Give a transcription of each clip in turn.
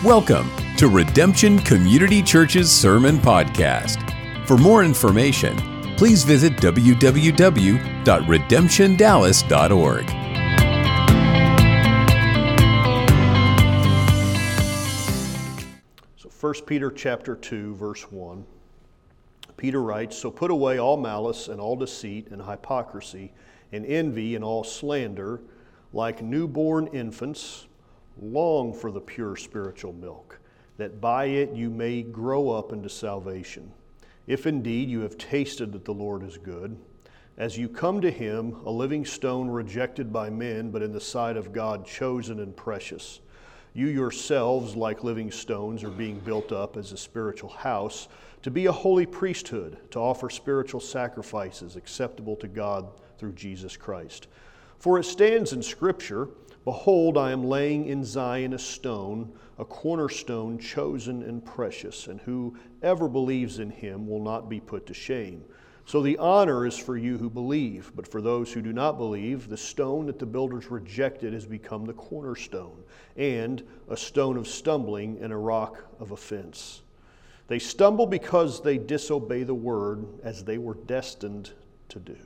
Welcome to Redemption Community Church's Sermon Podcast. For more information, please visit www.redemptiondallas.org. So 1 Peter chapter 2, verse 1, Peter writes, "So put away all malice and all deceit and hypocrisy and envy and all slander. Like newborn infants, long for the pure spiritual milk, that by it you may grow up into salvation. If indeed you have tasted that the Lord is good, as you come to him, a living stone rejected by men, but in the sight of God chosen and precious. You yourselves, like living stones, are being built up as a spiritual house, to be a holy priesthood, to offer spiritual sacrifices acceptable to God through Jesus Christ. For it stands in Scripture, 'Behold, I am laying in Zion a stone, a cornerstone chosen and precious, and whoever believes in him will not be put to shame.' So the honor is for you who believe, but for those who do not believe, the stone that the builders rejected has become the cornerstone, and a stone of stumbling and a rock of offense. They stumble because they disobey the word, as they were destined to do.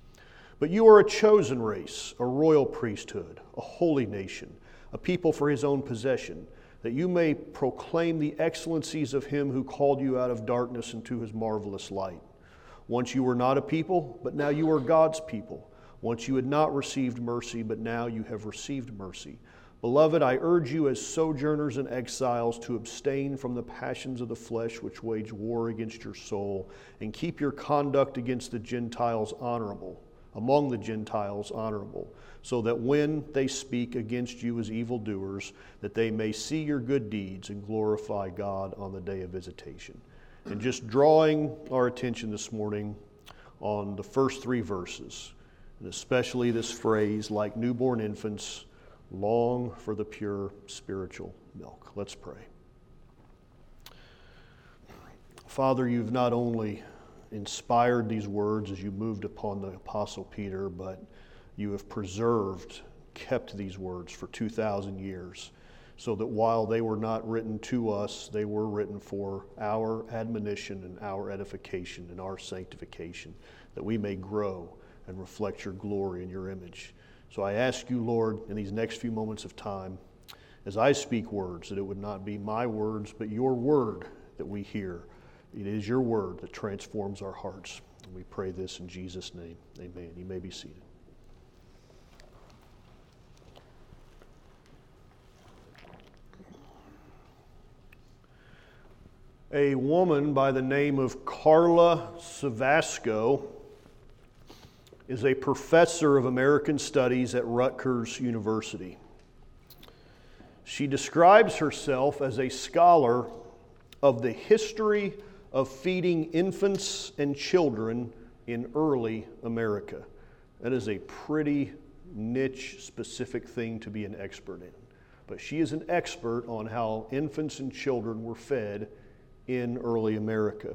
But you are a chosen race, a royal priesthood, a holy nation, a people for his own possession, that you may proclaim the excellencies of him who called you out of darkness into his marvelous light. Once you were not a people, but now you are God's people. Once you had not received mercy, but now you have received mercy. Beloved, I urge you as sojourners and exiles to abstain from the passions of the flesh which wage war against your soul, and keep your conduct against the Gentiles honorable, among the Gentiles honorable, so that when they speak against you as evildoers, that they may see your good deeds and glorify God on the day of visitation." And just drawing our attention this morning on the first three verses, and especially this phrase, "like newborn infants, long for the pure spiritual milk." Let's pray. Father, you've not only inspired these words as you moved upon the Apostle Peter, but you have kept these words for 2,000 years, so that while they were not written to us, they were written for our admonition and our edification and our sanctification, that we may grow and reflect your glory and your image. So I ask you, Lord, in these next few moments of time, as I speak words, that it would not be my words, but your word that we hear. It is your word that transforms our hearts. And we pray this in Jesus' name. Amen. You may be seated. A woman by the name of Carla Savasco is a professor of American Studies at Rutgers University. She describes herself as a scholar of the history of feeding infants and children in early America. That is a pretty niche, specific thing to be an expert in. But she is an expert on how infants and children were fed in early America.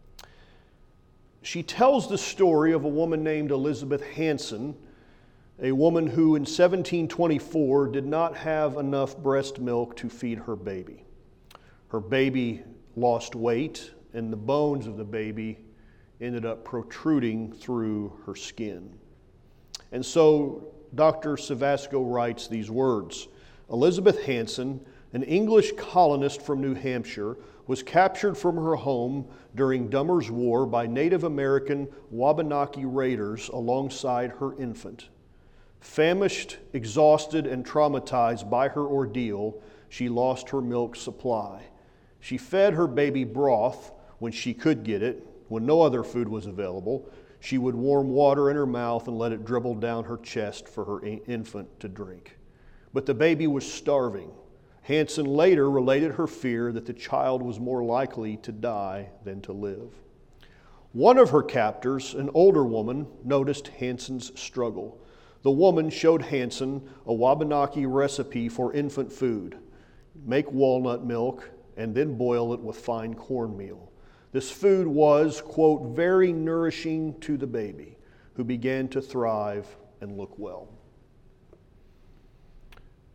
She tells the story of a woman named Elizabeth Hanson, a woman who in 1724 did not have enough breast milk to feed her baby. Her baby lost weight, and the bones of the baby ended up protruding through her skin. And so Dr. Savasco writes these words: "Elizabeth Hanson, an English colonist from New Hampshire, was captured from her home during Dummer's War by Native American Wabanaki raiders alongside her infant. Famished, exhausted, and traumatized by her ordeal, she lost her milk supply. She fed her baby broth when she could get it. When no other food was available, she would warm water in her mouth and let it dribble down her chest for her infant to drink. But the baby was starving. Hanson later related her fear that the child was more likely to die than to live. One of her captors, an older woman, noticed Hanson's struggle. The woman showed Hanson a Wabanaki recipe for infant food. Make walnut milk and then boil it with fine cornmeal. This food was, quote, very nourishing to the baby, who began to thrive and look well."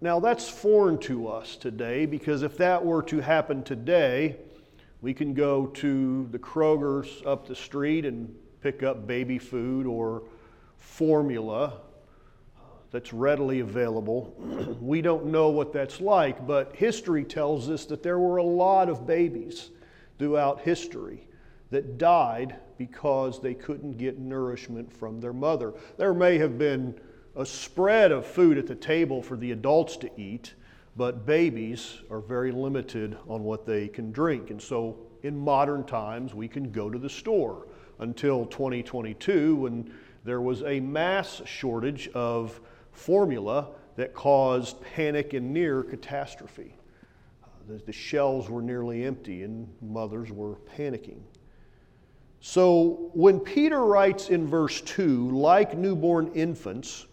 Now that's foreign to us today, because if that were to happen today, we can go to the Kroger's up the street and pick up baby food or formula that's readily available. We don't know what that's like, but history tells us that there were a lot of babies throughout history that died because they couldn't get nourishment from their mother. There may have been a spread of food at the table for the adults to eat, but babies are very limited on what they can drink. And so in modern times, we can go to the store until 2022, when there was a mass shortage of formula that caused panic and near catastrophe. The shelves were nearly empty and mothers were panicking. So when Peter writes in verse 2, like newborn infants,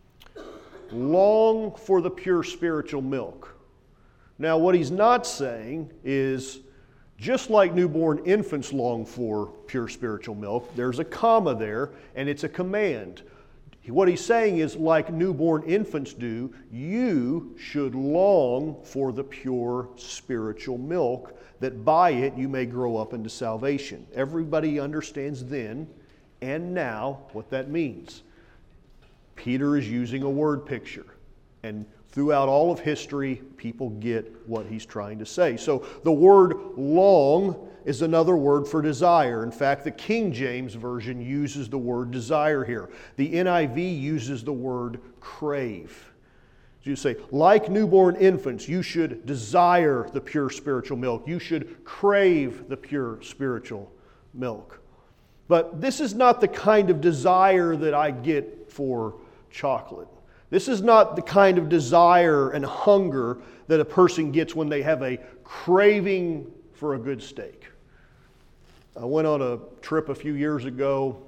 long for the pure spiritual milk. Now what he's not saying is, just like newborn infants long for pure spiritual milk, there's a comma there and it's a command. What he's saying is, like newborn infants do, you should long for the pure spiritual milk, that by it you may grow up into salvation. Everybody understands then and now what that means. Peter is using a word picture, and throughout all of history, people get what he's trying to say. So the word long is another word for desire. In fact, the King James Version uses the word desire here. The NIV uses the word crave. You say, like newborn infants, you should desire the pure spiritual milk. You should crave the pure spiritual milk. But this is not the kind of desire that I get for chocolate. This is not the kind of desire and hunger that a person gets when they have a craving for a good steak. I went on a trip a few years ago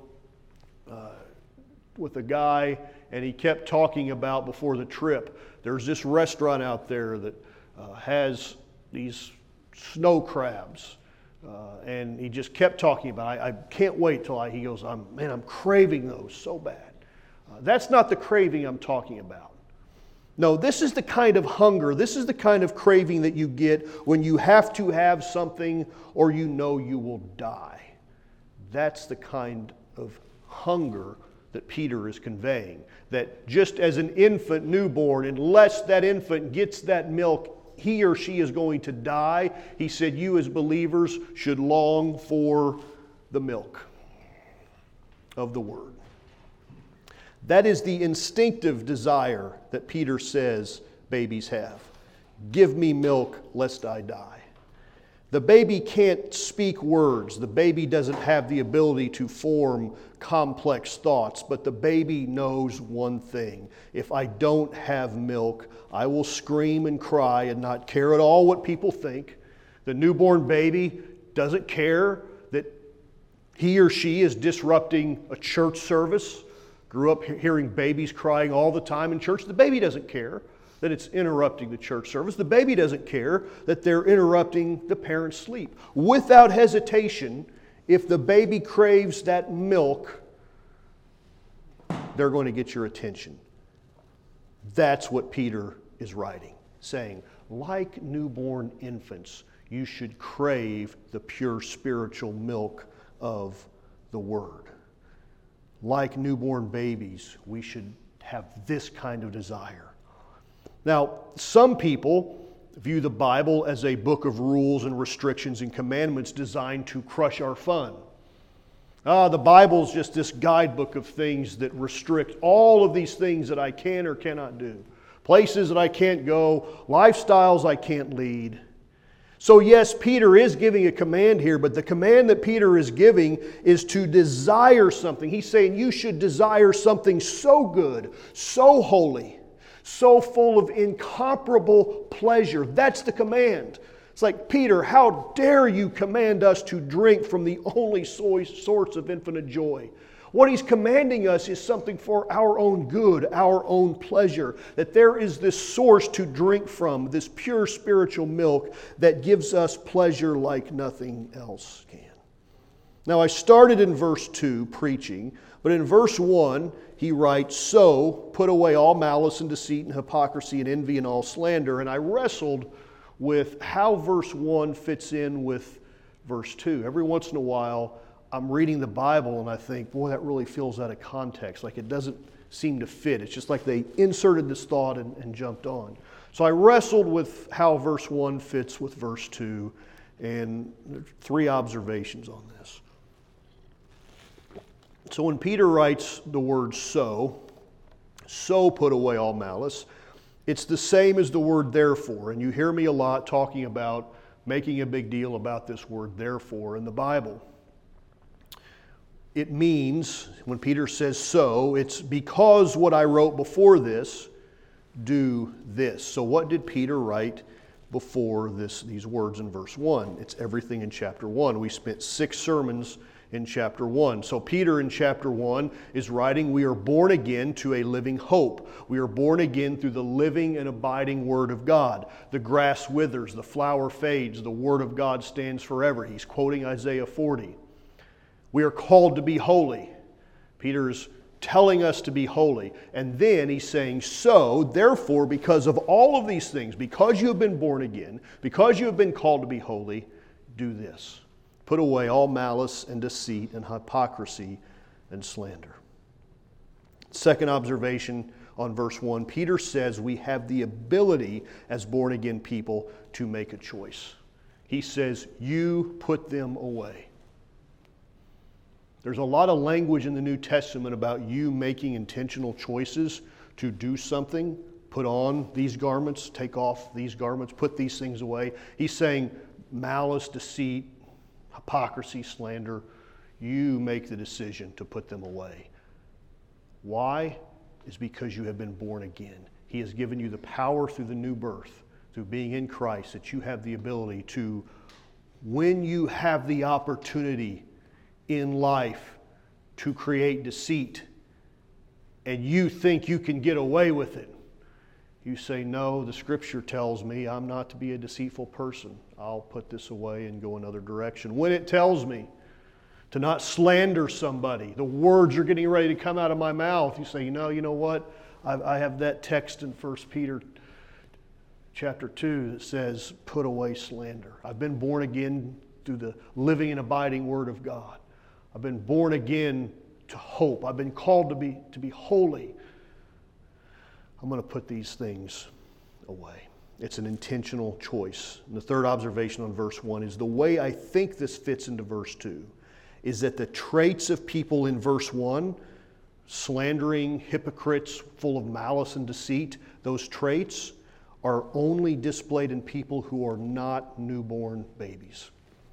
with a guy, and he kept talking about before the trip, there's this restaurant out there that has these snow crabs. And he just kept talking about it. I can't wait till he goes, I'm craving those so bad. That's not the craving I'm talking about. No, this is the kind of hunger, this is the kind of craving that you get when you have to have something or you know you will die. That's the kind of hunger that Peter is conveying. That just as an infant newborn, unless that infant gets that milk, he or she is going to die. He said, you as believers should long for the milk of the Word. That is the instinctive desire that Peter says babies have. Give me milk lest I die. The baby can't speak words. The baby doesn't have the ability to form complex thoughts, but the baby knows one thing. If I don't have milk, I will scream and cry and not care at all what people think. The newborn baby doesn't care that he or she is disrupting a church service. Grew up hearing babies crying all the time in church. The baby doesn't care that it's interrupting the church service. The baby doesn't care that they're interrupting the parents' sleep. Without hesitation, if the baby craves that milk, they're going to get your attention. That's what Peter is writing, saying, like newborn infants, you should crave the pure spiritual milk of the Word. Like newborn babies, we should have this kind of desire. Now, some people view the Bible as a book of rules and restrictions and commandments designed to crush our fun. The Bible's just this guidebook of things that restrict all of these things that I can or cannot do. Places that I can't go, lifestyles I can't lead. So yes, Peter is giving a command here, but the command that Peter is giving is to desire something. He's saying you should desire something so good, so holy, so full of incomparable pleasure. That's the command. It's like, Peter, how dare you command us to drink from the only source of infinite joy? What he's commanding us is something for our own good, our own pleasure. That there is this source to drink from, this pure spiritual milk that gives us pleasure like nothing else can. Now, I started in verse 2 preaching But in verse 1, he writes, "So put away all malice and deceit and hypocrisy and envy and all slander." And I wrestled with how verse 1 fits in with verse 2. Every once in a while, I'm reading the Bible and I think, boy, that really feels out of context. Like it doesn't seem to fit. It's just like they inserted this thought and jumped on. So I wrestled with how verse 1 fits with verse 2, and there's 3 observations on this. So when Peter writes the word so put away all malice, it's the same as the word therefore. And you hear me a lot talking about making a big deal about this word therefore in the Bible. It means, when Peter says so, it's because what I wrote before this, do this. So what did Peter write before these words in verse 1? It's everything in chapter 1. We spent 6 sermons in chapter 1. So Peter in chapter 1 is writing, we are born again to a living hope. We are born again through the living and abiding Word of God. The grass withers, the flower fades, the Word of God stands forever. He's quoting Isaiah 40. We are called to be holy. Peter's telling us to be holy. And then he's saying, so, therefore, because of all of these things, because you have been born again, because you have been called to be holy, do this. Put away all malice and deceit and hypocrisy and slander. Second observation on verse 1, Peter says we have the ability as born again people to make a choice. He says, you put them away. There's a lot of language in the New Testament about you making intentional choices to do something, put on these garments, take off these garments, put these things away. He's saying malice, deceit, hypocrisy, slander, you make the decision to put them away. Why? Is because you have been born again. He has given you the power through the new birth, through being in Christ, that you have the ability to, when you have the opportunity in life to create deceit and you think you can get away with it, you say, no, the Scripture tells me I'm not to be a deceitful person. I'll put this away and go another direction. When it tells me to not slander somebody, the words are getting ready to come out of my mouth, you say, you know what? I have that text in 1 Peter chapter 2 that says, put away slander. I've been born again through the living and abiding Word of God. I've been born again to hope. I've been called to be holy. I'm going to put these things away. It's an intentional choice. And the third observation on verse 1 is the way I think this fits into verse 2 is that the traits of people in verse 1, slandering, hypocrites, full of malice and deceit, those traits are only displayed in people who are not newborn babies.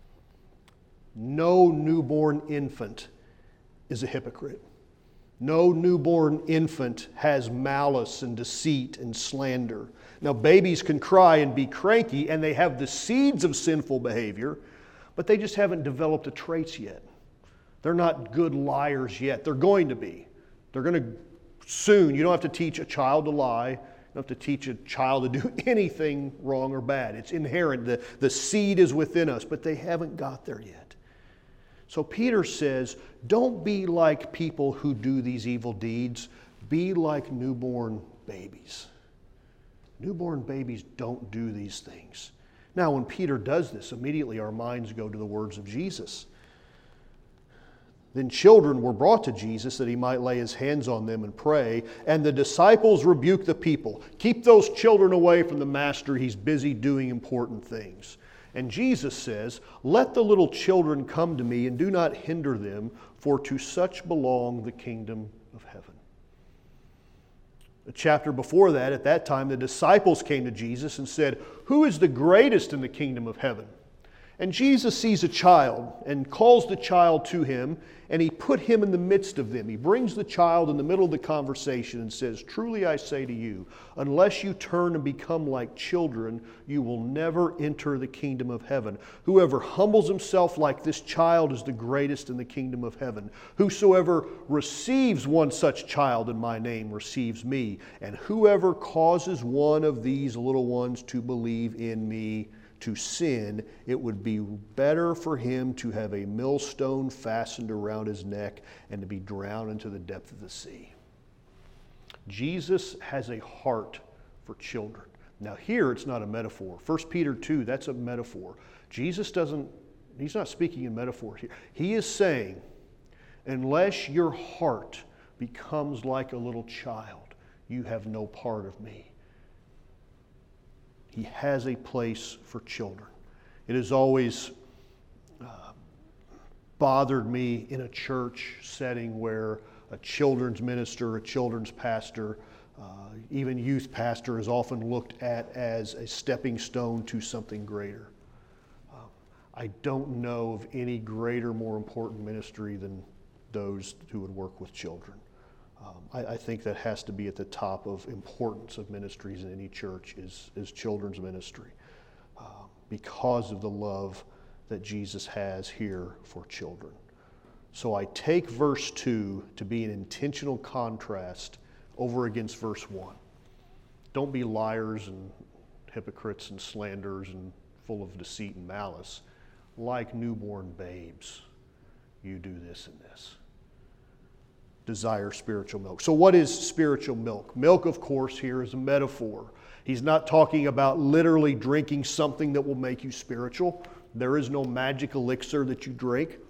No newborn infant is a hypocrite. No newborn infant has malice and deceit and slander. Now, babies can cry and be cranky, and they have the seeds of sinful behavior, but they just haven't developed the traits yet. They're not good liars yet. They're going to be. They're going to soon. You don't have to teach a child to lie. You don't have to teach a child to do anything wrong or bad. It's inherent. The seed is within us, but they haven't got there yet. So Peter says, don't be like people who do these evil deeds. Be like newborn babies. Newborn babies don't do these things. Now, when Peter does this, immediately our minds go to the words of Jesus. Then children were brought to Jesus that he might lay his hands on them and pray. And the disciples rebuked the people. Keep those children away from the master. He's busy doing important things. And Jesus says, let the little children come to me and do not hinder them, for to such belong the kingdom of heaven. A chapter before that, at that time, the disciples came to Jesus and said, who is the greatest in the kingdom of heaven? And Jesus sees a child and calls the child to him, and he put him in the midst of them. He brings the child in the middle of the conversation and says, truly I say to you, unless you turn and become like children, you will never enter the kingdom of heaven. Whoever humbles himself like this child is the greatest in the kingdom of heaven. Whosoever receives one such child in my name receives me. And whoever causes one of these little ones to believe in me, to sin, it would be better for him to have a millstone fastened around his neck and to be drowned into the depth of the sea. Jesus has a heart for children. Now here it's not a metaphor. 1 Peter 2, that's a metaphor. Jesus he's not speaking in metaphor here. He is saying, unless your heart becomes like a little child, you have no part of me. He has a place for children. It has always bothered me in a church setting where a children's minister, a children's pastor, even youth pastor is often looked at as a stepping stone to something greater. I don't know of any greater, more important ministry than those who would work with children. I think that has to be at the top of importance of ministries in any church is children's ministry because of the love that Jesus has here for children. So I take verse 2 to be an intentional contrast over against verse 1. Don't be liars and hypocrites and slanderers and full of deceit and malice. Like newborn babes, you do this and this. Desire spiritual milk. So what is spiritual milk? Milk, of course, here is a metaphor. He's not talking about literally drinking something that will make you spiritual. There is no magic elixir that you drink.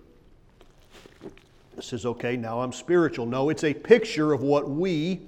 It says, okay, now I'm spiritual. No, it's a picture of what we,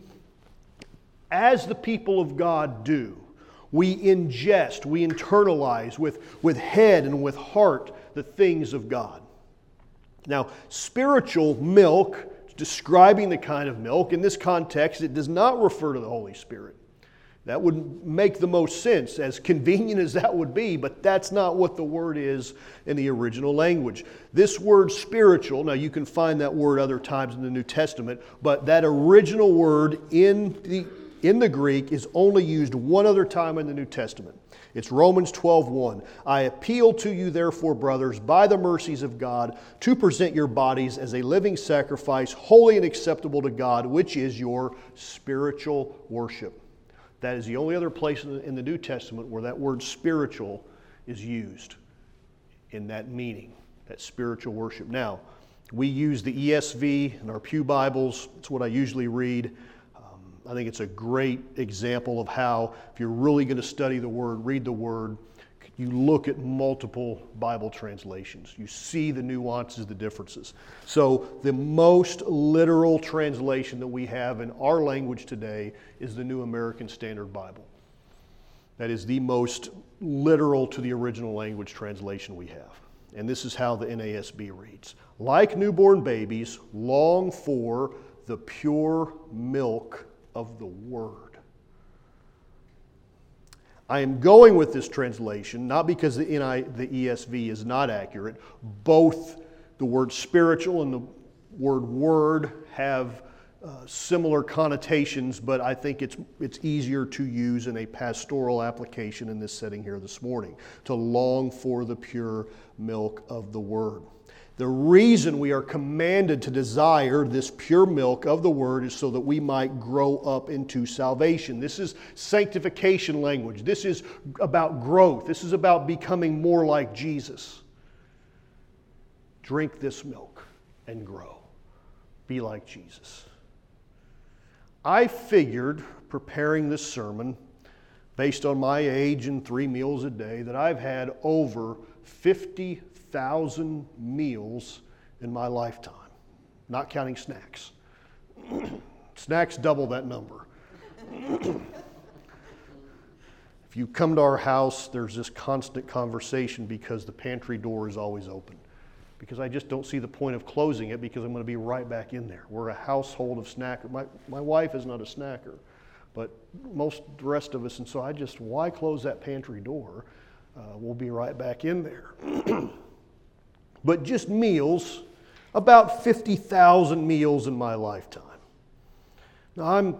as the people of God, do. We ingest, we internalize with head and with heart the things of God. Now, spiritual milk, describing the kind of milk, in this context, it does not refer to the Holy Spirit. That would make the most sense, as convenient as that would be, but that's not what the word is in the original language. This word spiritual, now you can find that word other times in the New Testament, but that original word in the Greek is only used one other time in the New Testament. It's Romans 12:1. I appeal to you, therefore, brothers, by the mercies of God, to present your bodies as a living sacrifice, holy and acceptable to God, which is your spiritual worship. That is the only other place in the New Testament where that word spiritual is used in that meaning, that spiritual worship. Now, we use the ESV in our pew Bibles. It's what I usually read. I think it's a great example of how, if you're really going to study the Word, read the Word, you look at multiple Bible translations. You see the nuances, the differences. So the most literal translation that we have in our language today is the New American Standard Bible. That is the most literal to the original language translation we have. And this is how the NASB reads. Like newborn babies, long for the pure milk of the Word. I am going with this translation, not because the ESV is not accurate. Both the word spiritual and the word word have similar connotations, but I think it's easier to use in a pastoral application in this setting here this morning, to long for the pure milk of the Word. The reason we are commanded to desire this pure milk of the Word is so that we might grow up into salvation. This is sanctification language. This is about growth. This is about becoming more like Jesus. Drink this milk and grow. Be like Jesus. I figured, preparing this sermon, based on my age and 3 meals a day, that I've had over 50,000 meals in my lifetime, not counting snacks. Snacks double that number. If you come to our house, there's this constant conversation because the pantry door is always open. Because I just don't see the point of closing it because I'm going to be right back in there. We're a household of snackers. My wife is not a snacker, but most the rest of us, and so why close that pantry door? We'll be right back in there. But just meals, about 50,000 meals in my lifetime. Now I'm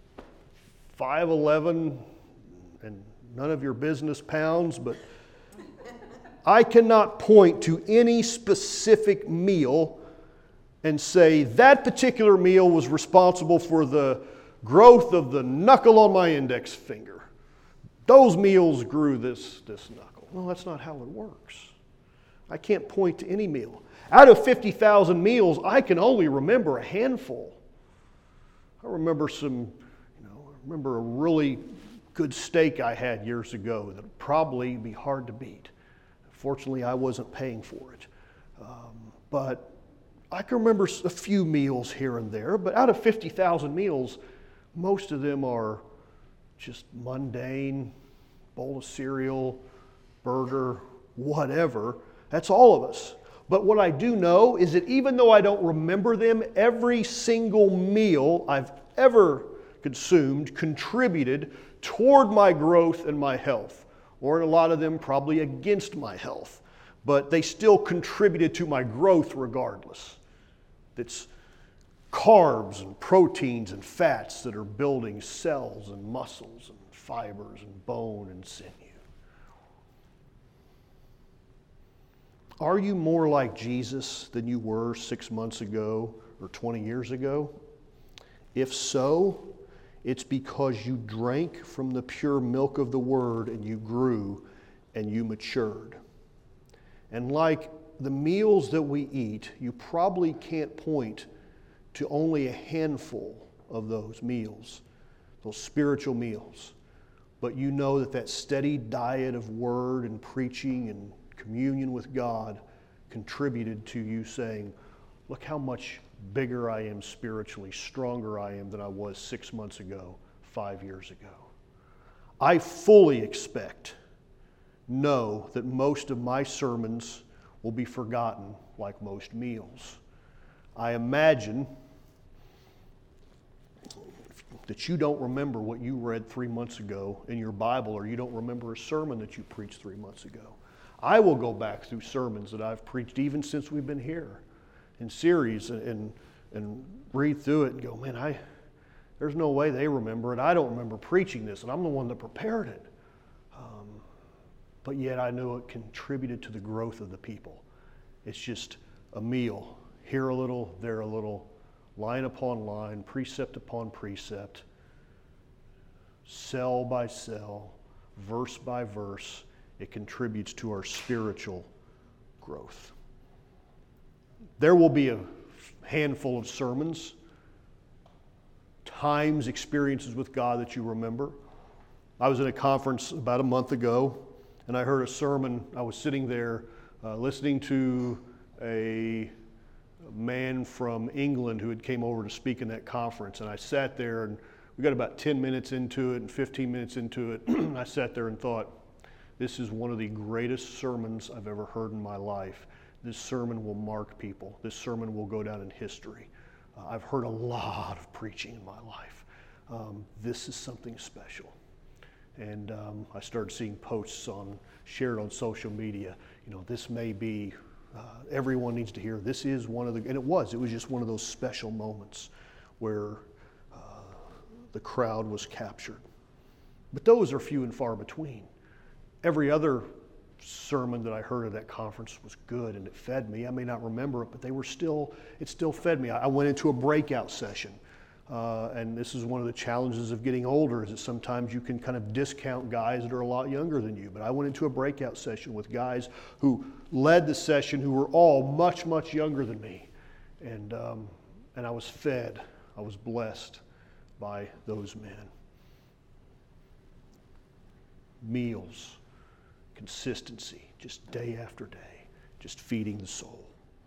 5'11", and none of your business pounds, but I cannot point to any specific meal and say that particular meal was responsible for the growth of the knuckle on my index finger. Those meals grew this knuckle. Well, that's not how it works. I can't point to any meal. Out of 50,000 meals, I can only remember a handful. I remember a really good steak I had years ago that would probably be hard to beat. Fortunately, I wasn't paying for it. But I can remember a few meals here and there, but out of 50,000 meals, most of them are just mundane, bowl of cereal, burger, whatever. That's all of us. But what I do know is that even though I don't remember them, every single meal I've ever consumed contributed toward my growth and my health, or a lot of them probably against my health. But they still contributed to my growth regardless. It's carbs and proteins and fats that are building cells and muscles and fibers and bone and sinew. Are you more like Jesus than you were 6 months ago or 20 years ago? If so, it's because you drank from the pure milk of the Word and you grew and you matured. And like the meals that we eat, you probably can't point to only a handful of those meals, those spiritual meals. But you know that steady diet of Word and preaching and communion with God contributed to you saying, look how much bigger I am spiritually, stronger I am than I was 6 months ago, 5 years ago. I fully know that most of my sermons will be forgotten like most meals. I imagine that you don't remember what you read 3 months ago in your Bible, or you don't remember a sermon that you preached 3 months ago. I will go back through sermons that I've preached even since we've been here in series and read through it and go, man, there's no way they remember it. I don't remember preaching this, and I'm the one that prepared it. But yet I know it contributed to the growth of the people. It's just a meal, here a little, there a little, line upon line, precept upon precept, cell by cell, verse by verse. It contributes to our spiritual growth. There will be a handful of sermons, times, experiences with God that you remember. I was at a conference about a month ago, and I heard a sermon. I was sitting there listening to a man from England who had came over to speak in that conference, and I sat there, and we got about 10 minutes into it and 15 minutes into it. I sat there and thought, this is one of the greatest sermons I've ever heard in my life. This sermon will mark people. This sermon will go down in history. I've heard a lot of preaching in my life. This is something special. And I started seeing posts shared on social media. This may be, everyone needs to hear. This is one of the, and it was just one of those special moments where the crowd was captured. But those are few and far between. Every other sermon that I heard at that conference was good and it fed me. I may not remember it, but it still fed me. I went into a breakout session. And this is one of the challenges of getting older, is that sometimes you can kind of discount guys that are a lot younger than you. But I went into a breakout session with guys who led the session who were all much, much younger than me. And I was fed. I was blessed by those men. Meals. Consistency, just day after day, just feeding the soul.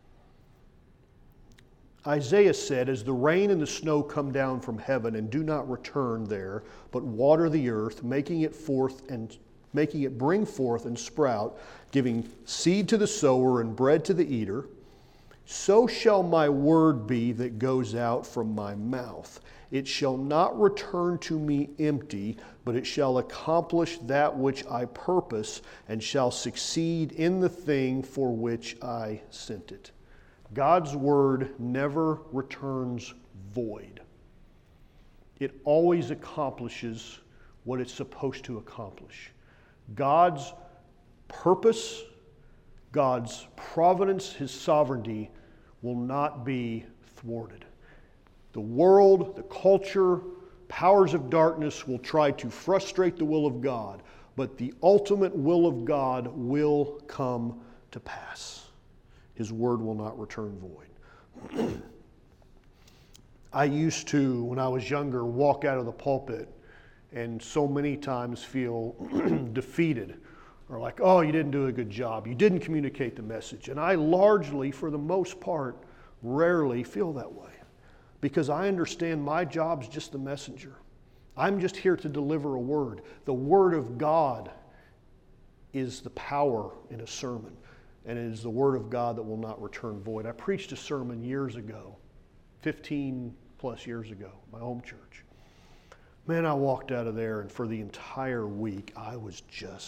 Isaiah said, as the rain and the snow come down from heaven and do not return there, but water the earth, making it bring forth and sprout, giving seed to the sower and bread to the eater, so shall my word be that goes out from my mouth. It shall not return to me empty, but it shall accomplish that which I purpose, and shall succeed in the thing for which I sent it. God's word never returns void. It always accomplishes what it's supposed to accomplish. God's purpose, God's providence, His sovereignty will not be thwarted. The world, the culture, powers of darkness will try to frustrate the will of God, but the ultimate will of God will come to pass. His word will not return void. I used to, when I was younger, walk out of the pulpit and so many times feel defeated, or like, oh, you didn't do a good job. You didn't communicate the message. And I largely, for the most part, rarely feel that way, because I understand my job's just the messenger. I'm just here to deliver a word. The word of God is the power in a sermon, and it is the word of God that will not return void. I preached a sermon years ago, 15 plus years ago, my home church. Man, I walked out of there, and for the entire week, I was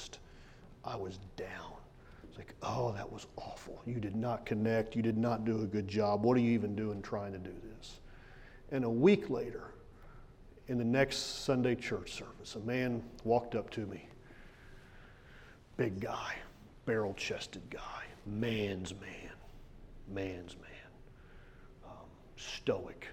down. It's like, oh, that was awful. You did not connect. You did not do a good job. What are you even doing trying to do this? And a week later, in the next Sunday church service, a man walked up to me. Big guy, barrel-chested guy, man's man, stoic,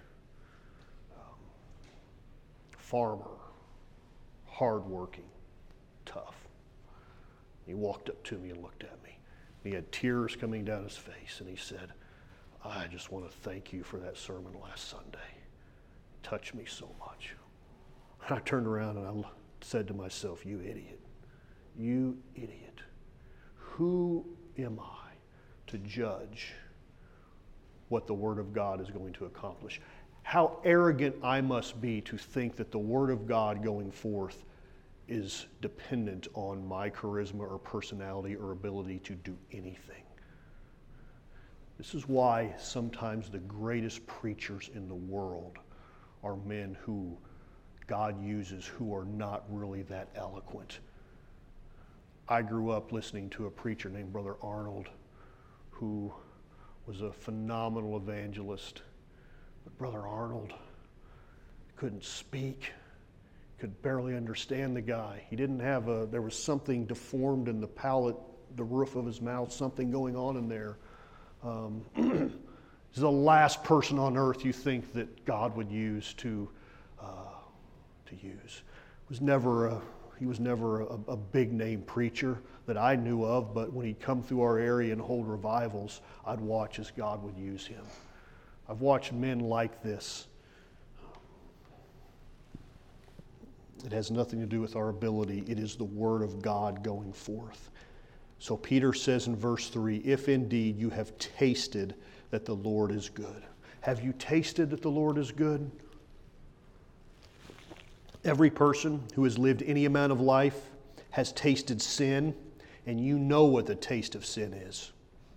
farmer, hardworking, tough. He walked up to me and looked at me. He had tears coming down his face, and he said, I just want to thank you for that sermon last Sunday. It touched me so much. And I turned around and I said to myself, you idiot. You idiot. Who am I to judge what the Word of God is going to accomplish? How arrogant I must be to think that the Word of God going forth is dependent on my charisma or personality or ability to do anything. This is why sometimes the greatest preachers in the world are men who God uses who are not really that eloquent. I grew up listening to a preacher named Brother Arnold, who was a phenomenal evangelist. But Brother Arnold couldn't speak, could barely understand the guy. He didn't have there was something deformed in the palate, the roof of his mouth, something going on in there. He's the last person on earth you think that God would use to use. He was never a big name preacher that I knew of, but when he'd come through our area and hold revivals, I'd watch as God would use him. I've watched men like this. It has nothing to do with our ability. It is the Word of God going forth. So Peter says in verse 3, if indeed you have tasted that the Lord is good. Have you tasted that the Lord is good? Every person who has lived any amount of life has tasted sin, and you know what the taste of sin is.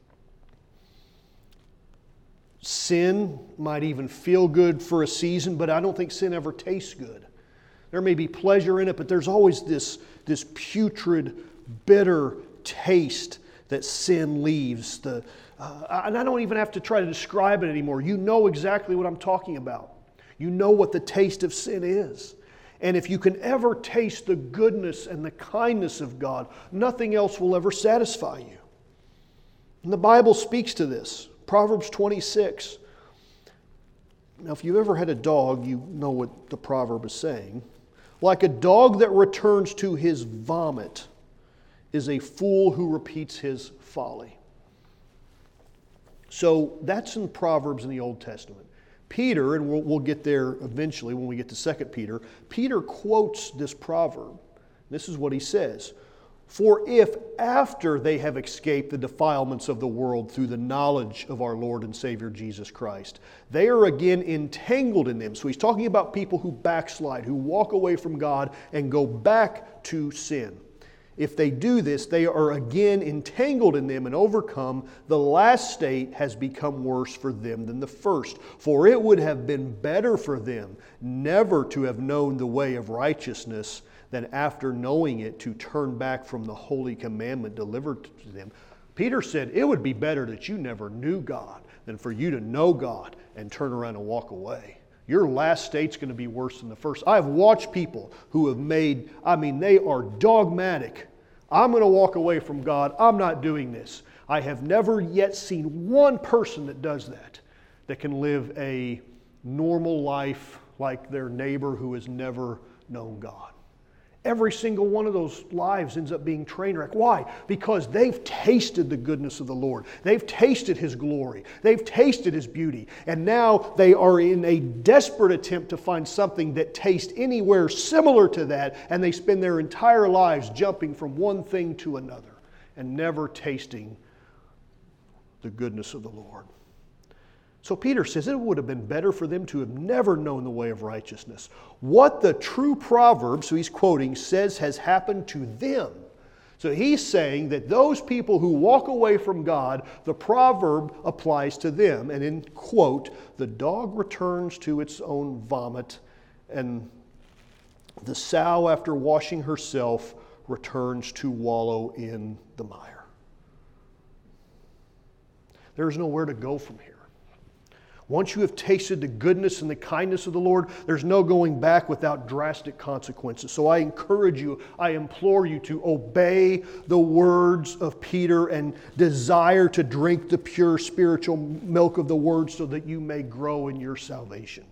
Sin might even feel good for a season, but I don't think sin ever tastes good. There may be pleasure in it, but there's always this putrid, bitter taste that sin leaves. And I don't even have to try to describe it anymore. You know exactly what I'm talking about. You know what the taste of sin is. And if you can ever taste the goodness and the kindness of God, nothing else will ever satisfy you. And the Bible speaks to this. Proverbs 26. Now, if you've ever had a dog, you know what the proverb is saying. Like a dog that returns to his vomit is a fool who repeats his folly. So that's in Proverbs in the Old Testament. Peter, and we'll get there eventually when we get to 2 Peter, Peter quotes this proverb. This is what he says. For if after they have escaped the defilements of the world through the knowledge of our Lord and Savior Jesus Christ, they are again entangled in them. So he's talking about people who backslide, who walk away from God and go back to sin. If they do this, they are again entangled in them and overcome. The last state has become worse for them than the first. For it would have been better for them never to have known the way of righteousness than after knowing it to turn back from the holy commandment delivered to them. Peter said it would be better that you never knew God than for you to know God and turn around and walk away. Your last state's going to be worse than the first. I've watched people who have they are dogmatic. I'm going to walk away from God. I'm not doing this. I have never yet seen one person that does that can live a normal life like their neighbor who has never known God. Every single one of those lives ends up being train wreck. Why? Because they've tasted the goodness of the Lord. They've tasted His glory. They've tasted His beauty. And now they are in a desperate attempt to find something that tastes anywhere similar to that, and they spend their entire lives jumping from one thing to another and never tasting the goodness of the Lord. So Peter says it would have been better for them to have never known the way of righteousness. What the true Proverbs, who he's quoting, says has happened to them. So he's saying that those people who walk away from God, the proverb applies to them. And in quote, the dog returns to its own vomit, and the sow, after washing herself, returns to wallow in the mire. There's nowhere to go from here. Once you have tasted the goodness and the kindness of the Lord, there's no going back without drastic consequences. So I encourage you, I implore you to obey the words of Peter and desire to drink the pure spiritual milk of the Word so that you may grow in your salvation.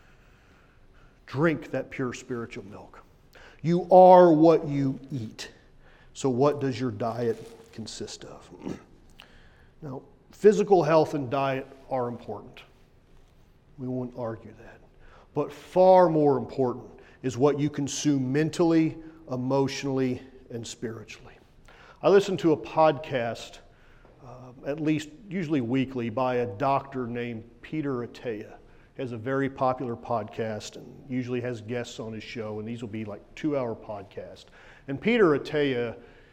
Drink that pure spiritual milk. You are what you eat. So what does your diet consist of? Now, physical health and diet are important. We won't argue that. But far more important is what you consume mentally, emotionally, and spiritually. I listen to a podcast, at least usually weekly, by a doctor named Peter Attia. He has a very popular podcast and usually has guests on his show, and these will be like 2-hour podcasts. And Peter Attia,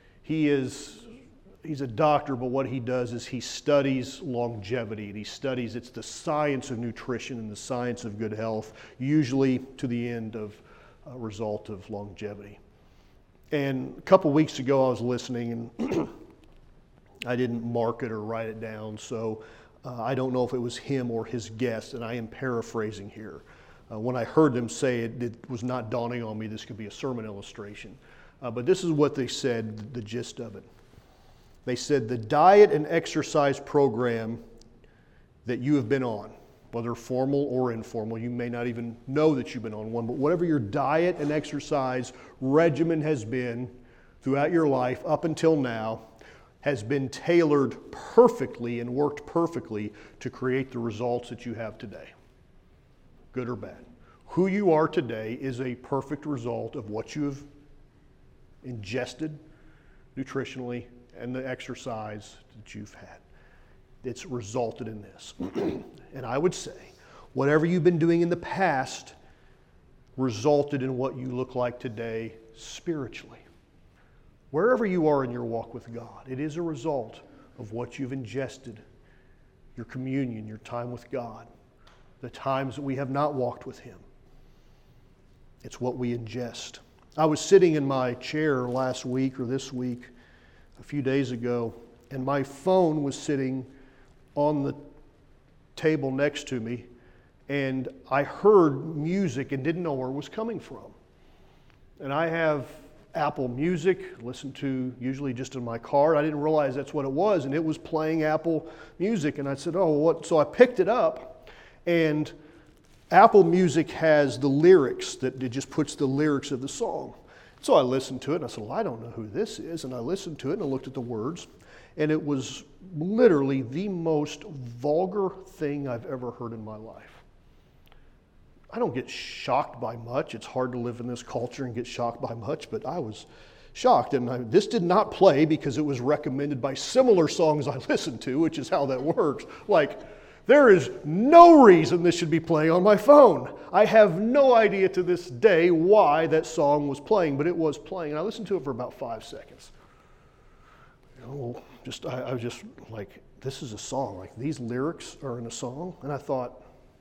he's a doctor, but what he does is he studies longevity. And he studies, it's the science of nutrition and the science of good health, usually to the end of a result of longevity. And a couple weeks ago I was listening, and I didn't mark it or write it down, so I don't know if it was him or his guest, and I am paraphrasing here. When I heard them say it, it was not dawning on me this could be a sermon illustration. But this is what they said, the gist of it. They said the diet and exercise program that you have been on, whether formal or informal, you may not even know that you've been on one, but whatever your diet and exercise regimen has been throughout your life up until now has been tailored perfectly and worked perfectly to create the results that you have today, good or bad. Who you are today is a perfect result of what you have ingested nutritionally and the exercise that you've had. It's resulted in this. And I would say, whatever you've been doing in the past resulted in what you look like today spiritually. Wherever you are in your walk with God, it is a result of what you've ingested, your communion, your time with God, the times that we have not walked with Him. It's what we ingest. I was sitting in my chair last week or this week, a few days ago, and my phone was sitting on the table next to me, and I heard music and didn't know where it was coming from. And I have Apple Music, listen to usually just in my car. I didn't realize that's what it was, and it was playing Apple Music, and I said, oh, what? So I picked it up, and Apple Music has the lyrics, that it just puts the lyrics of the song. So I listened to it, and I said, well, I don't know who this is. And I listened to it, and I looked at the words, and it was literally the most vulgar thing I've ever heard in my life. I don't get shocked by much. It's hard to live in this culture and get shocked by much, but I was shocked. And this did not play because it was recommended by similar songs I listened to, which is how that works. Like, there is no reason this should be playing on my phone. I have no idea to this day why that song was playing, but it was playing. And I listened to it for about 5 seconds. I was just like, this is a song. Like, these lyrics are in a song. And I thought,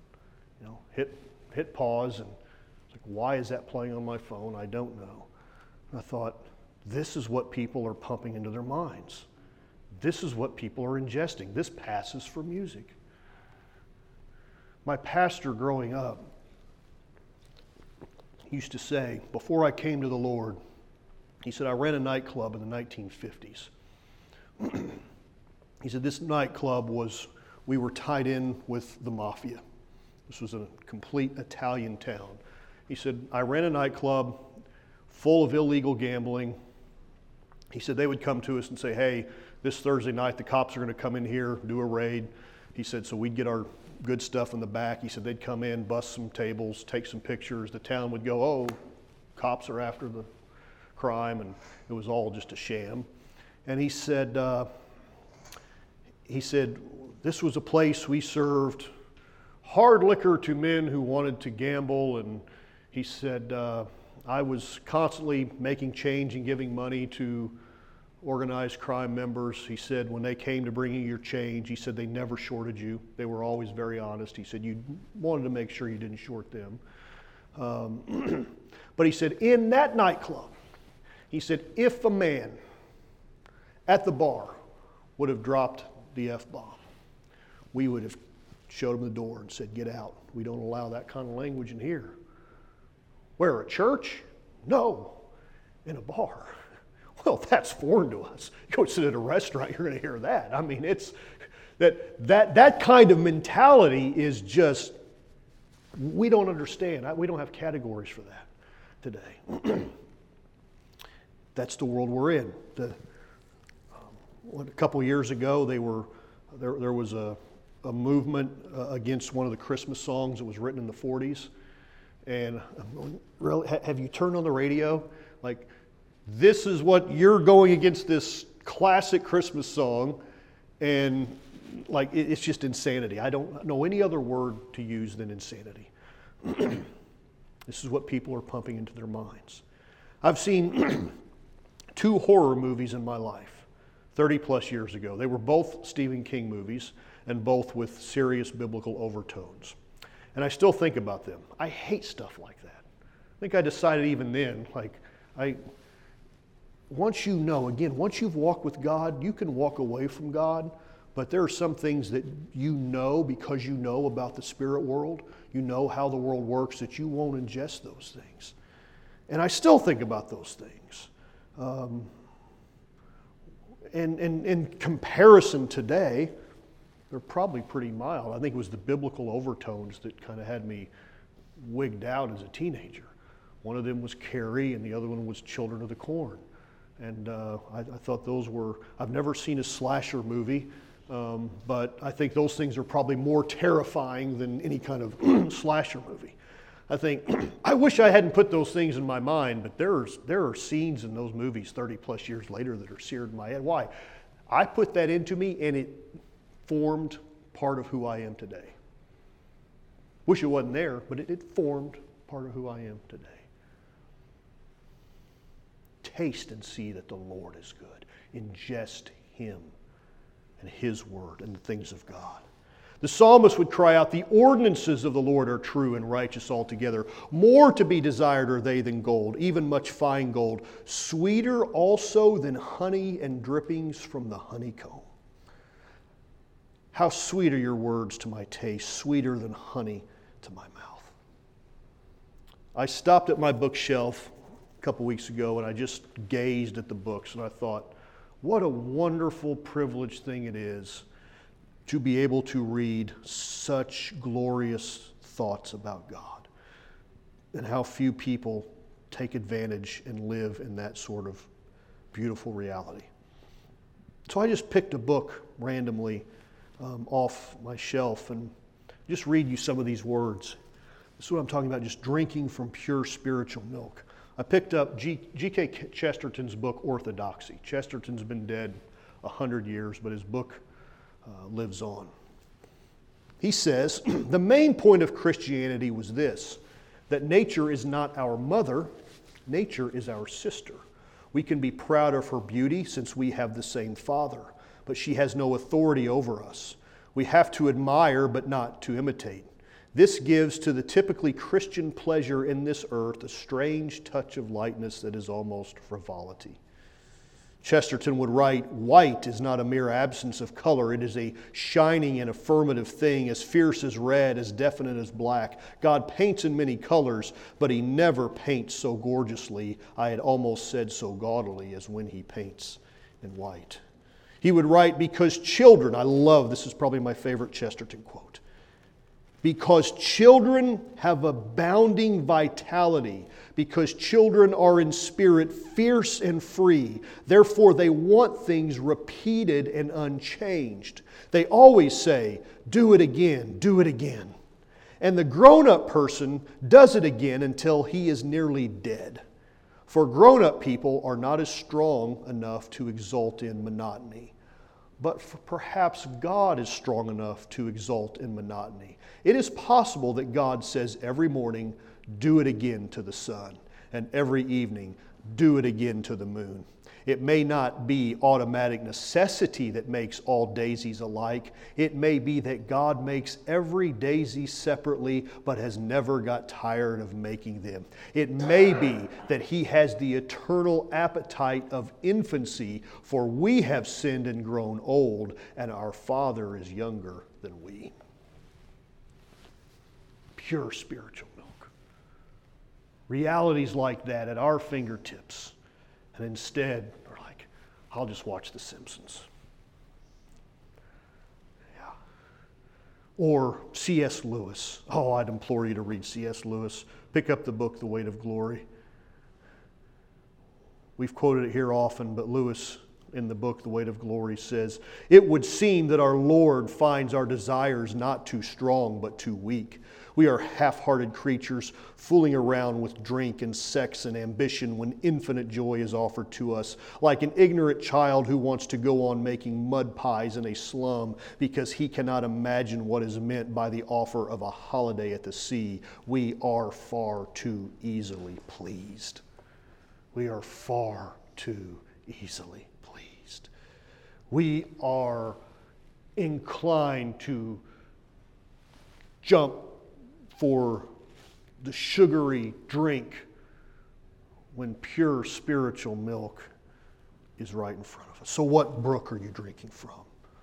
hit pause, and it's like, why is that playing on my phone? I don't know. And I thought, this is what people are pumping into their minds. This is what people are ingesting. This passes for music. My pastor growing up used to say, before I came to the Lord, he said, I ran a nightclub in the 1950s. He said, this nightclub we were tied in with the mafia. This was a complete Italian town. He said, I ran a nightclub full of illegal gambling. He said they would come to us and say, hey, this Thursday night the cops are going to come in here, do a raid. He said, so we'd get our good stuff in the back. He said they'd come in, bust some tables, take some pictures. The town would go, oh, cops are after the crime, and it was all just a sham. And he said, this was a place we served hard liquor to men who wanted to gamble. And he said, I was constantly making change and giving money to organized crime members. He said when they came to bring you your change, he said they never shorted you. They were always very honest. He said you wanted to make sure you didn't short them. But he said in that nightclub, he said if a man at the bar would have dropped the F-bomb, we would have showed him the door and said, get out. We don't allow that kind of language in here. Where, a church? No, in a bar. Well, that's foreign to us. You go sit at a restaurant, you're going to hear that. I mean, it's that kind of mentality is just, we don't understand. We don't have categories for that today. That's the world we're in. A couple years ago, there was a movement against one of the Christmas songs that was written in the 40s. And I'm going, really? Have you turned on the radio? Like, this is what you're going against this classic Christmas song, and like it's just insanity. I don't know any other word to use than insanity. This is what people are pumping into their minds. I've seen 2 horror movies in my life, 30 plus years ago. They were both Stephen King movies and both with serious biblical overtones. And I still think about them. I hate stuff like that. I think I decided even then, once you know, again, once you've walked with God, you can walk away from God, but there are some things that you know because you know about the spirit world, you know how the world works, that you won't ingest those things. And I still think about those things. And in comparison today, they're probably pretty mild. I think it was the biblical overtones that kind of had me wigged out as a teenager. One of them was Carrie, and the other one was Children of the Corn. And I thought those were, I've never seen a slasher movie, but I think those things are probably more terrifying than any kind of slasher movie. I think, I wish I hadn't put those things in my mind, but there are scenes in those movies 30 plus years later that are seared in my head. Why? I put that into me, and it formed part of who I am today. Wish it wasn't there, but it formed part of who I am today. Taste and see that the Lord is good. Ingest Him and His Word and the things of God. The psalmist would cry out, the ordinances of the Lord are true and righteous altogether. More to be desired are they than gold, even much fine gold. Sweeter also than honey and drippings from the honeycomb. How sweet are your words to my taste, sweeter than honey to my mouth. I stopped at my bookshelf a couple weeks ago and I just gazed at the books and I thought, what a wonderful privileged thing it is to be able to read such glorious thoughts about God, and how few people take advantage and live in that sort of beautiful reality. So I just picked a book randomly off my shelf and just read you some of these words. This is what I'm talking about, just drinking from pure spiritual milk. I picked up G.K. Chesterton's book, Orthodoxy. Chesterton's been dead 100 years, but his book lives on. He says, the main point of Christianity was this, that nature is not our mother, nature is our sister. We can be proud of her beauty since we have the same father, but she has no authority over us. We have to admire, but not to imitate. This gives to the typically Christian pleasure in this earth a strange touch of lightness that is almost frivolity. Chesterton would write, white is not a mere absence of color. It is a shining and affirmative thing, as fierce as red, as definite as black. God paints in many colors, but He never paints so gorgeously, I had almost said so gaudily, as when He paints in white. He would write, because children, I love, this is probably my favorite Chesterton quote, Because children have abounding vitality, because children are in spirit fierce and free. Therefore, they want things repeated and unchanged. They always say, do it again, do it again. And the grown-up person does it again until he is nearly dead. For grown-up people are not as strong enough to exult in monotony. But perhaps God is strong enough to exult in monotony. It is possible that God says every morning, do it again to the sun, and every evening, do it again to the moon. It may not be automatic necessity that makes all daisies alike. It may be that God makes every daisy separately, but has never got tired of making them. It may be that He has the eternal appetite of infancy, for we have sinned and grown old, and our Father is younger than we. Pure spiritual milk. Realities like that at our fingertips. And instead, we're like, I'll just watch The Simpsons. Yeah. Or C.S. Lewis. Oh, I'd implore you to read C.S. Lewis. Pick up the book, The Weight of Glory. We've quoted it here often, but Lewis, in the book, The Weight of Glory, says, "It would seem that our Lord finds our desires not too strong, but too weak. We are half-hearted creatures, fooling around with drink and sex and ambition when infinite joy is offered to us, like an ignorant child who wants to go on making mud pies in a slum because he cannot imagine what is meant by the offer of a holiday at the sea. We are far too easily pleased." We are far too easily pleased. We are inclined to jump for the sugary drink when pure spiritual milk is right in front of us. So what brook are you drinking from?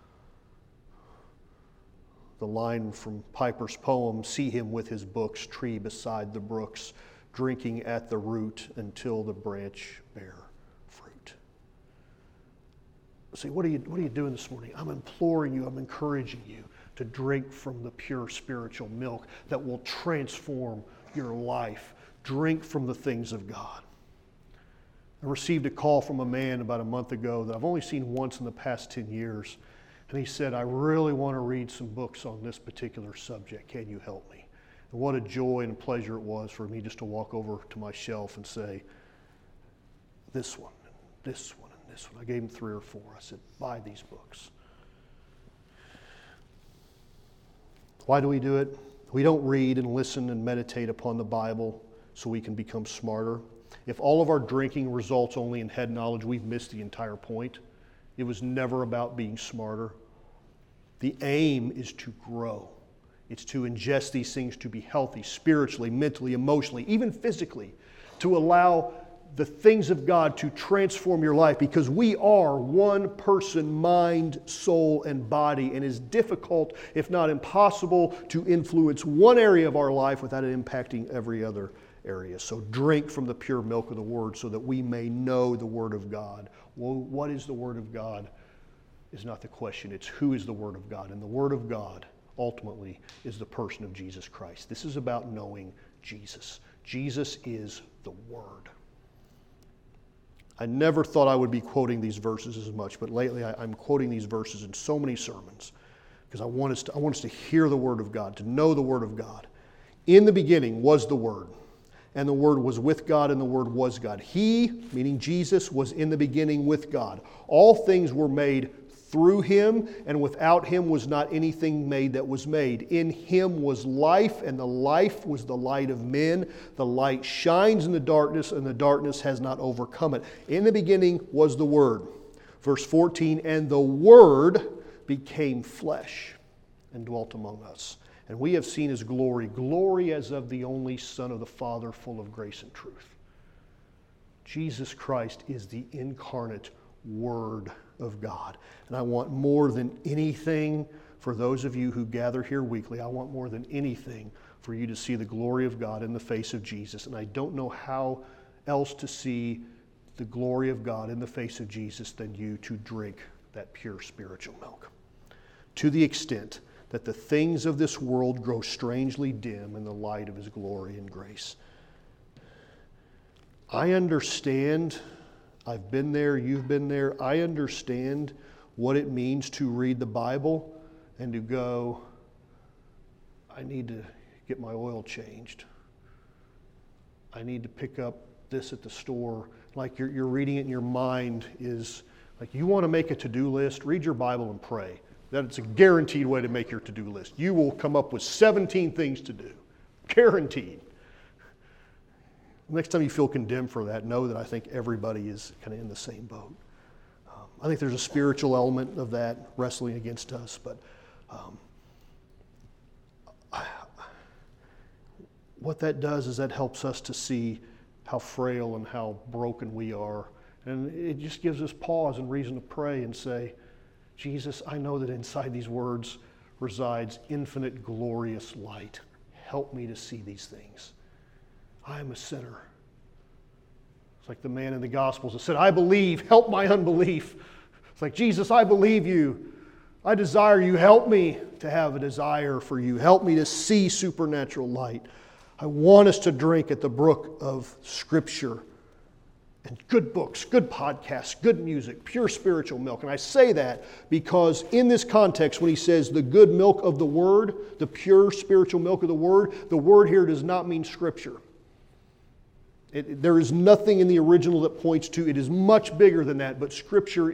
The line from Piper's poem, "See him with his books, tree beside the brooks, drinking at the root until the branch bear fruit." See, what are you doing this morning? I'm imploring you, I'm encouraging you to drink from the pure spiritual milk that will transform your life. Drink from the things of God. I received a call from a man about a month ago that I've only seen once in the past 10 years. And he said, "I really want to read some books on this particular subject. Can you help me?" And what a joy and pleasure it was for me just to walk over to my shelf and say, this one, and this one, and this one. I gave him 3 or 4. I said, buy these books. Why do we do it? We don't read and listen and meditate upon the Bible so we can become smarter. If all of our drinking results only in head knowledge, we've missed the entire point. It was never about being smarter. The aim is to grow. It's to ingest these things to be healthy, spiritually, mentally, emotionally, even physically, to allow the things of God to transform your life, because we are one person, mind, soul, and body, and it is difficult, if not impossible, to influence one area of our life without it impacting every other area. So drink from the pure milk of the Word so that we may know the Word of God. Well, what is the Word of God is not the question. It's who is the Word of God. And the Word of God ultimately is the person of Jesus Christ. This is about knowing Jesus. Jesus is the Word. I never thought I would be quoting these verses as much, but lately I'm quoting these verses in so many sermons because I want us to hear the Word of God, to know the Word of God. In the beginning was the Word, and the Word was with God, and the Word was God. He, meaning Jesus, was in the beginning with God. All things were made through Him, and without Him was not anything made that was made. In Him was life, and the life was the light of men. The light shines in the darkness, and the darkness has not overcome it. In the beginning was the Word. Verse 14, and the Word became flesh and dwelt among us. And we have seen His glory, glory as of the only Son of the Father, full of grace and truth. Jesus Christ is the incarnate Word of God. And I want more than anything, for those of you who gather here weekly, I want more than anything for you to see the glory of God in the face of Jesus. And I don't know how else to see the glory of God in the face of Jesus than you to drink that pure spiritual milk. To the extent that the things of this world grow strangely dim in the light of His glory and grace. I understand. I've been there, you've been there. I understand what it means to read the Bible and to go, I need to get my oil changed. I need to pick up this at the store. Like you're reading it and your mind is like, you want to make a to-do list, read your Bible and pray. That's a guaranteed way to make your to-do list. You will come up with 17 things to do. Guaranteed. Next time you feel condemned for that, know that I think everybody is kind of in the same boat. I think there's a spiritual element of that wrestling against us, but what that does is that helps us to see how frail and how broken we are. And it just gives us pause and reason to pray and say, Jesus, I know that inside these words resides infinite, glorious light. Help me to see these things. I am a sinner. It's like the man in the Gospels that said, I believe, help my unbelief. It's like, Jesus, I believe you. I desire you. Help me to have a desire for you. Help me to see supernatural light. I want us to drink at the brook of Scripture and good books, good podcasts, good music, pure spiritual milk. And I say that because in this context, when he says the good milk of the Word, the pure spiritual milk of the word here does not mean Scripture. There is nothing in the original that points to it is much bigger than that, but Scripture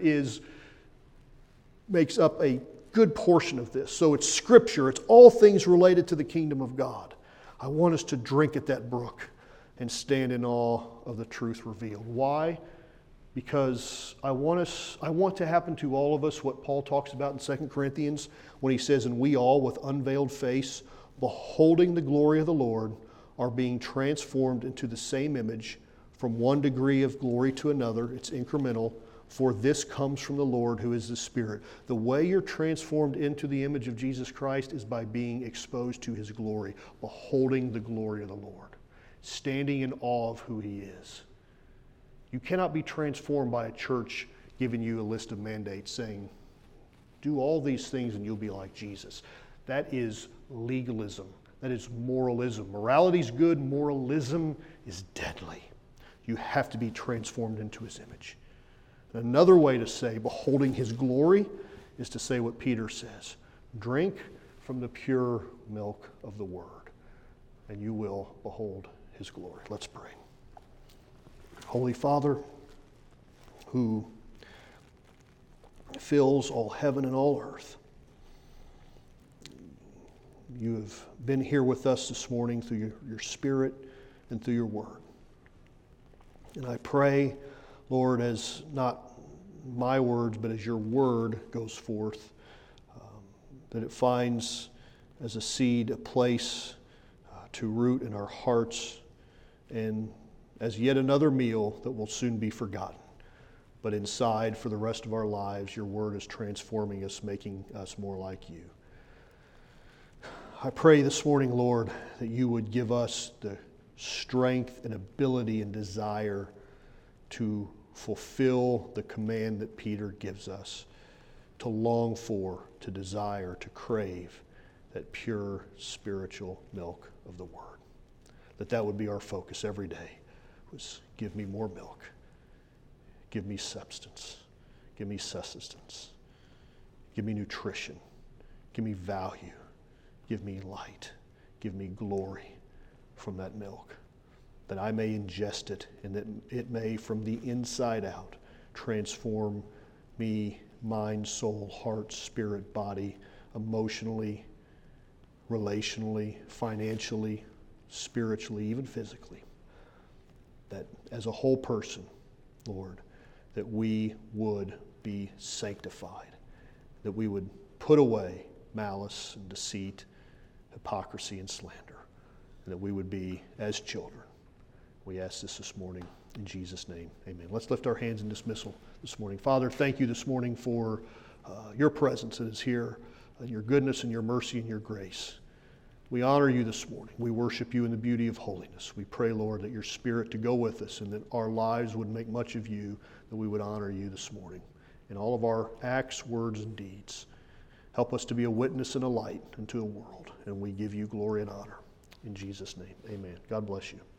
makes up a good portion of this. So it's Scripture. It's all things related to the kingdom of God. I want us to drink at that brook and stand in awe of the truth revealed. Why? Because I want to happen to all of us what Paul talks about in 2 Corinthians when he says, and we all with unveiled face, beholding the glory of the Lord, are being transformed into the same image from one degree of glory to another. It's incremental. For this comes from the Lord who is the Spirit. The way you're transformed into the image of Jesus Christ is by being exposed to His glory, beholding the glory of the Lord, standing in awe of who He is. You cannot be transformed by a church giving you a list of mandates saying, do all these things and you'll be like Jesus. That is legalism. That is moralism. Morality is good. Moralism is deadly. You have to be transformed into His image. Another way to say beholding His glory is to say what Peter says. Drink from the pure milk of the Word, and you will behold His glory. Let's pray. Holy Father, who fills all heaven and all earth, you have been here with us this morning through your Spirit and through your Word. And I pray, Lord, as not my words, but as your word goes forth, that it finds as a seed a place to root in our hearts and as yet another meal that will soon be forgotten. But inside, for the rest of our lives, your word is transforming us, making us more like you. I pray this morning, Lord, that you would give us the strength and ability and desire to fulfill the command that Peter gives us, to long for, to desire, to crave that pure spiritual milk of the Word. That would be our focus every day, was give me more milk, give me substance, give me sustenance, give me nutrition, give me value, give me light, give me glory from that milk, that I may ingest it and that it may from the inside out transform me, mind, soul, heart, spirit, body, emotionally, relationally, financially, spiritually, even physically. That as a whole person, Lord, that we would be sanctified, that we would put away malice and deceit, hypocrisy and slander, and that we would be as children. We ask this morning in Jesus' name. Amen. Let's lift our hands in dismissal this morning. Father, thank you this morning for your presence that is here, and your goodness and your mercy and your grace. We honor you this morning. We worship you in the beauty of holiness. We pray, Lord, that your Spirit to go with us and that our lives would make much of you, that we would honor you this morning in all of our acts, words, and deeds. Help us to be a witness and a light into a world. And we give you glory and honor. In Jesus' name, amen. God bless you.